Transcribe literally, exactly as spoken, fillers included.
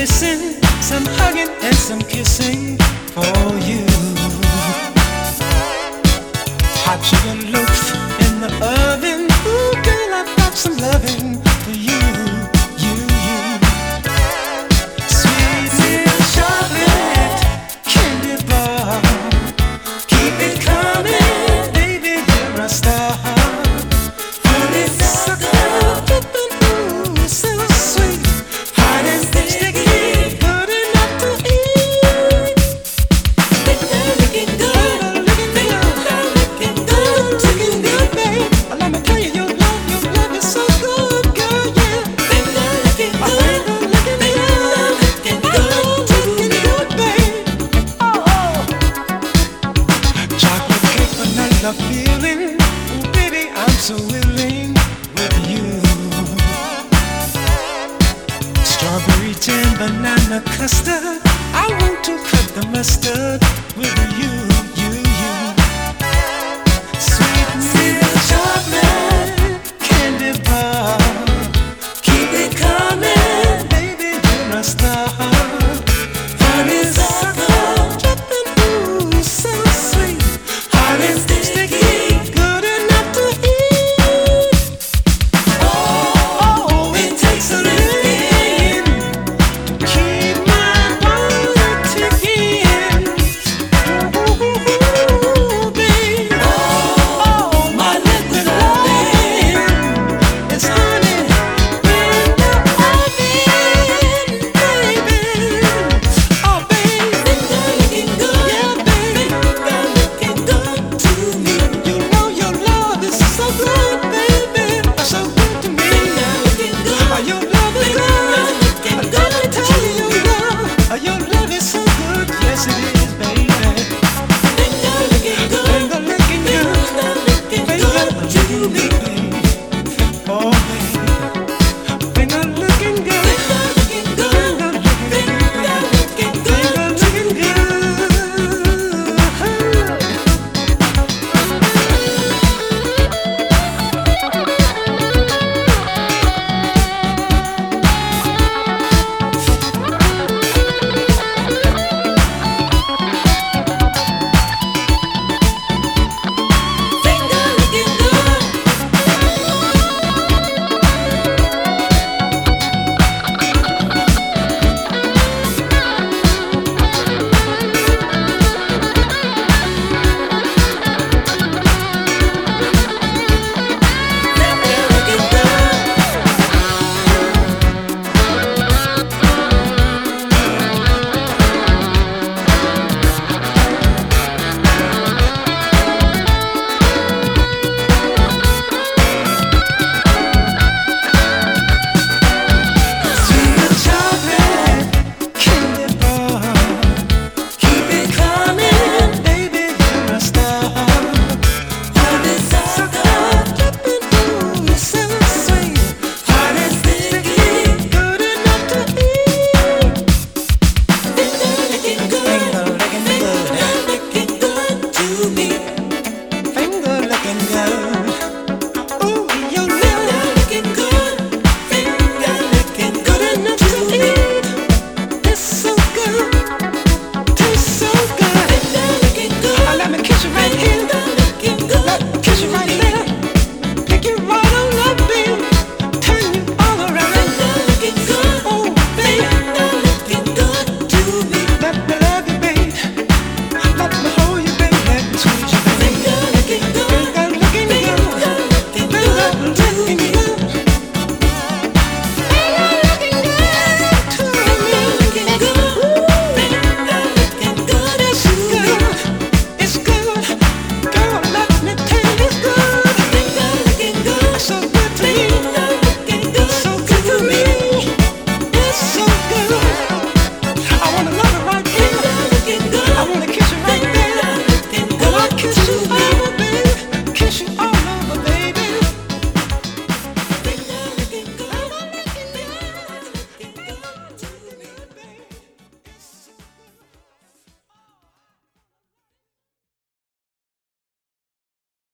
missing some hugging and some kissing for you. Hot chicken loaf in the oven. Ooh, girl, I've got some loving for you, you, you. Sweet little chocolate candy bar, keep it coming, baby, you're a star. Honey sucker, dripping, ooh, so sweet. Hot and sticky, good enough to eat. Looking good, looking good, looking good, looking good, babe. Let me tell you, your love, your love is so good, girl, yeah. Looking good, looking good, looking good, looking good, babe. Oh, oh. Chocolate cake, vanilla feeling. Ooh, baby, I'm so willing with you. Strawberry jam, banana custard. I want to cut the mustard